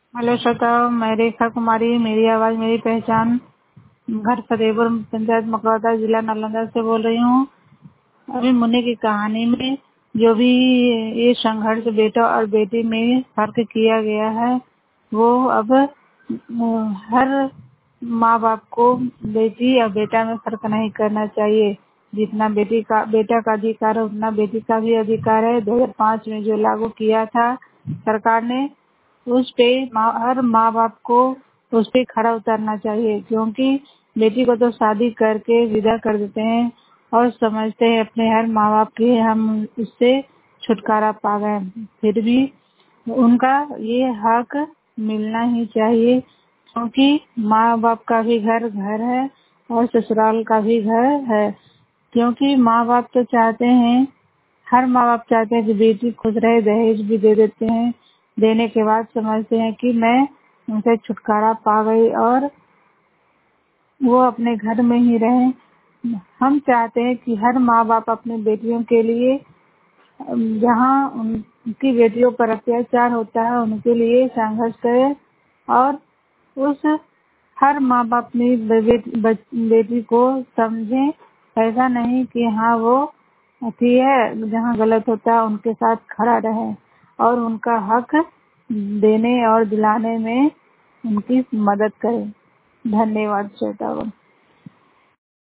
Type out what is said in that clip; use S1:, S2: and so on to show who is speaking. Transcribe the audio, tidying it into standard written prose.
S1: Hello श्रोता, मैं रेखा कुमारी, मेरी आवाज मेरी पहचान, घर फतेहपुर, पंचायत मकरौदा, जिला नालंदा से बोल रही हूँ। अभी मुन्ने की कहानी में जो भी ये संघर्ष बेटा और बेटी में फर्क किया गया है, वो अब हर माँ बाप को बेटी और बेटा में फर्क नहीं करना चाहिए। जितना बेटा का अधिकार है उतना बेटी का भी अधिकार है। 2005 में जो लागू किया था सरकार ने, उस पे हर माँ बाप को उस पे खड़ा उतरना चाहिए, क्योंकि बेटी को तो शादी करके विदा कर देते हैं और समझते हैं अपने हर माँ बाप के हम उससे छुटकारा पा गए। फिर भी उनका ये हक मिलना ही चाहिए, क्योंकि माँ बाप का भी घर घर है और ससुराल का भी घर है। क्योंकि माँ बाप तो चाहते हैं, हर माँ बाप चाहते हैं कि बेटी खुश रहे, दहेज भी दे देते हैं। देने के बाद समझते हैं कि मैं उनसे छुटकारा पा गई और वो अपने घर में ही रहें। हम चाहते हैं कि हर माँ बाप अपनी बेटियों के लिए, जहाँ उनकी बेटियों पर अत्याचार होता है, उनके लिए संघर्ष करे और उस हर माँ बाप अपनी बेटी को समझे। ऐसा नहीं कि हाँ वो अथी है, जहाँ गलत होता है उनके साथ खड़ा रहे और उनका हक देने और दिलाने में उनकी मदद करे। धन्यवाद श्रोतागण।